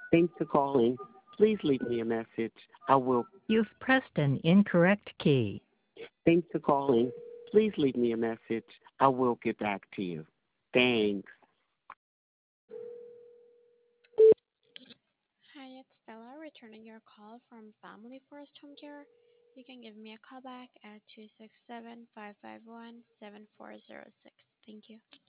Thanks for calling. Please leave me a message. I will. You've pressed an incorrect key. Thanks for calling. Please leave me a message. I will get back to you. Thanks. Hi, it's Stella returning your call from Family First Home Care. You can give me a call back at 267-551-7406. Thank you.